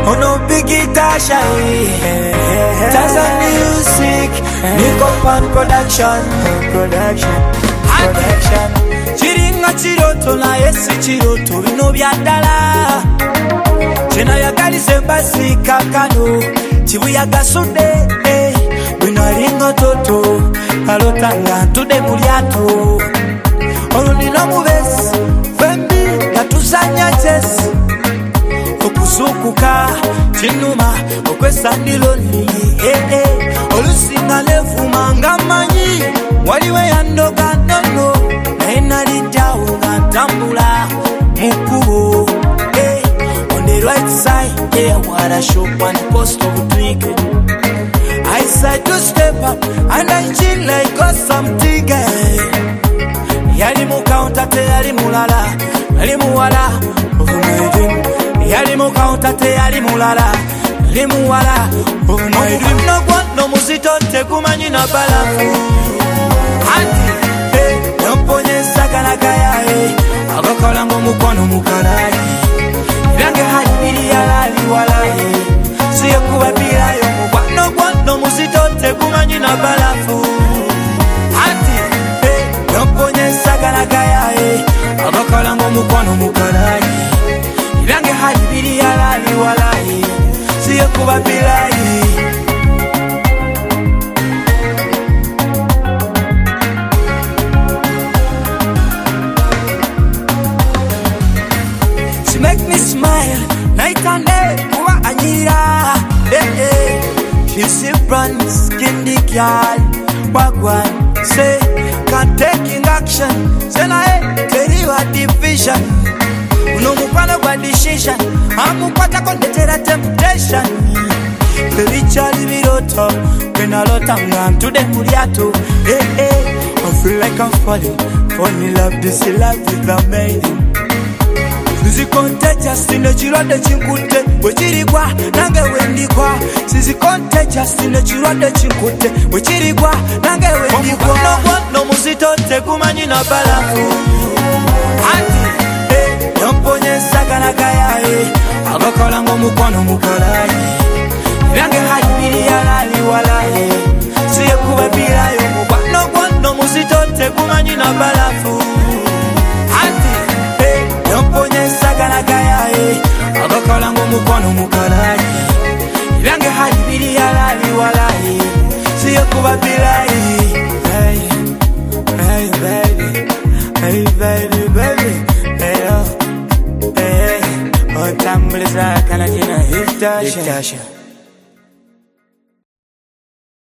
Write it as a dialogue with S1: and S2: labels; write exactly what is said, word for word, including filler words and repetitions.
S1: ono Biggie Tasha. Tasha music, Nico Pan production, production, production. Chiringa chiroto na yesi chiroto bino byandala. Chena yagali sembasi kakano, chibuya gasude. Bino ringo toto, alotanga tude muliato. Olunino mubesi, fembi natuzanya chesi. Okusukuka, chinuma, okwesa niloni. Eh eh, olusinga lefuma ngamanyi. Waliwe yandoga nono, na inalita unga tambula. Mukubo, eh, on the right side, yeah, what I show one post of tweaking. I said to step up, and I chill like got something. Yali mu counter te yali mulala, yali muwala, over my dream. Yali mu counter te yali mulala, yali muwala, over my dream. No want no musito te kumanyi na balafu. Ati, eh, nomponye sakana kaya eh, abakola ngo mukono mukalali. Yange hadi bili yalali wala eh, siye kuwa bila yo mwa. No want no musito te kumanyi na balafu. Ati, eh, nomponye sakana kaya eh, abakola ngo mukono mukalali. Yange hadi bili yalali wala eh, siye kuwa bila eh. Make me smile, night and day, kuwa anyira, eh eh. She's a brand skinny girl, wagwan, say, can't taking action, say na eh, teriwa division. Uno mupana kwa decision, amu kwata kondetera temptation. Kerichali biroto, when I lot I'm gone to the muriato, eh eh. I feel like I'm falling, falling in love, this love is amazing. Sizi contagious in the chiro de chinkute, wechirigwa nange wendikwa. Sizi contagious in the chiro de chinkute, wechirigwa nange wendikwa. No want no musito te kumanyi na balafu. Ati, eh, nomponye sakana kaya eh, abakola ngo mukono mukalali. Yange hadi bili yalali wala eh, siye kuwa bila yo mwa. No want no musito te kumanyi na balafu. Nomponye sakana kaya eh, abakola ngo mukono mukalali. Yange hadi bili yalali wala eh, siye kuba bila eh. Hey, hey baby, hey baby, baby, hey oh, hey, oh tambulisa kana jina Hiftasha.